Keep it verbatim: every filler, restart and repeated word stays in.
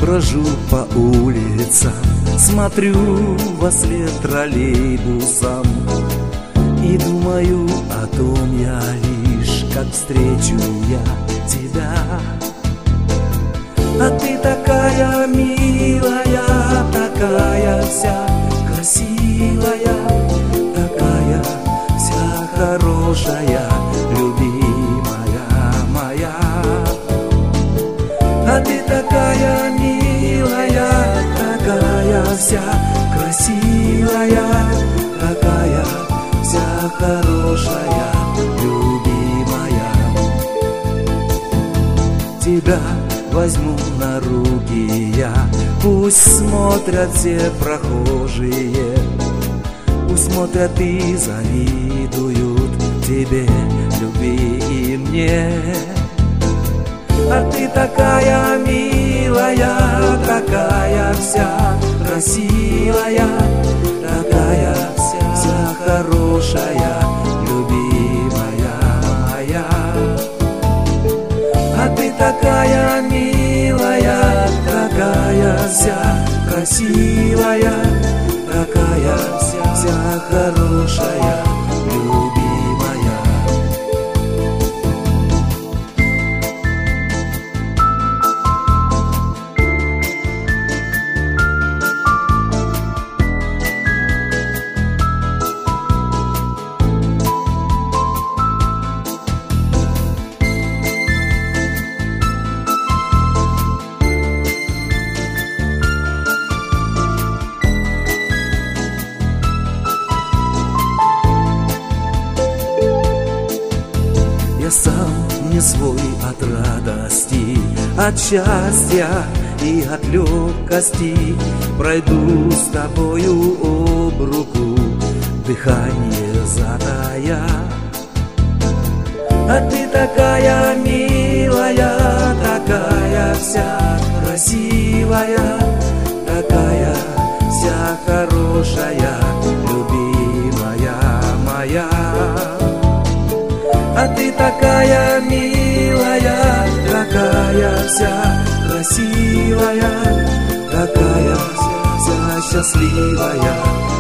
брожу по улицам, смотрю вослед троллейбусам и думаю о том я лишь, как встречу я тебя. А ты такая милая, такая вся красивая, такая вся хорошая, любимая моя. А ты такая милая, такая вся красивая, такая вся хорошая, любимая. Тебя возьму на руки я, пусть смотрят все прохожие, пусть смотрят и завидуют тебе, любви и мне. А ты такая милая, такая вся красивая, такая вся, вся хорошая, любимая моя. А ты такая милая, такая вся красивая, такая вся, вся хорошая, любимая. Я сам не свой от радости, от счастья и от легкости. Пройду с тобою об руку, дыхание затая. А ты такая милая, такая вся красивая, такая вся хорошая, любимая моя. А ты такая милая, такая вся красивая, такая вся, вся счастливая,